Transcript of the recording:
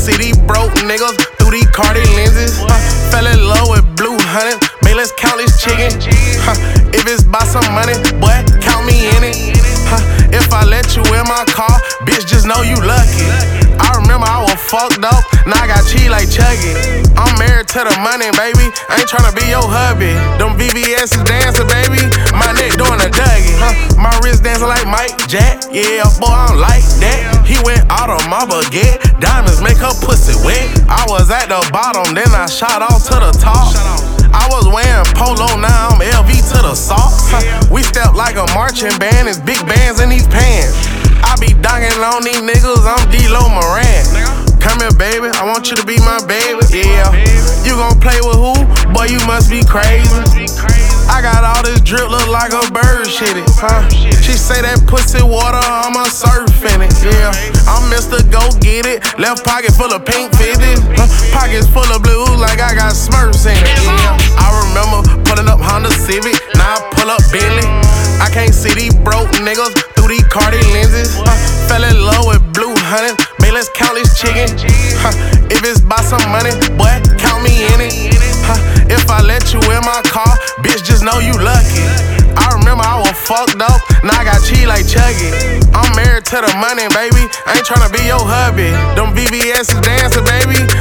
see these broke niggas through these Cardi lenses. Fell in love with blue honey, man, let's count this chicken. If it's by some money, boy, count me in it. If I let you in my car, bitch, just know you lucky. I remember I was fucked up, now I got cheese like Chucky. I'm married to the money, baby, I ain't tryna be your hubby. Them VVS is dancing, baby, my neck doing a Dougie. My wrist dancing like Mike Jack, yeah, boy, I don't like that. He went out on my baguette, diamonds make her pussy wet. I was at the bottom, then I shot off to the top. I was wearing polo, now I'm LV to the socks. We step like a marching band, it's big bands in these pants. I be dogging on these niggas, I'm D-Lo Moran. Come here, baby, I want you to be my baby, yeah. You gon' play with who? Boy, you must be crazy. I got all this drip, look like a bird shitty, She say that pussy water, I'ma surf in it, yeah. I'm Mr. Go Get It, left pocket full of pink 50s, pockets full of blues like I got Smurfs in it, yeah. I remember pulling up Honda Civic, now I pull up Bentley. I can't see these broke niggas through these Cardi lenses. Fell in love with blue honey, man, let's count this chicken. If it's by some money, boy, count me in it. If I let you in my car, bitch, just know you lucky. I remember I was fucked up, now I got cheese like Chucky. I'm married to the money, baby, I ain't tryna be your hubby. Them VVS is dancing, baby,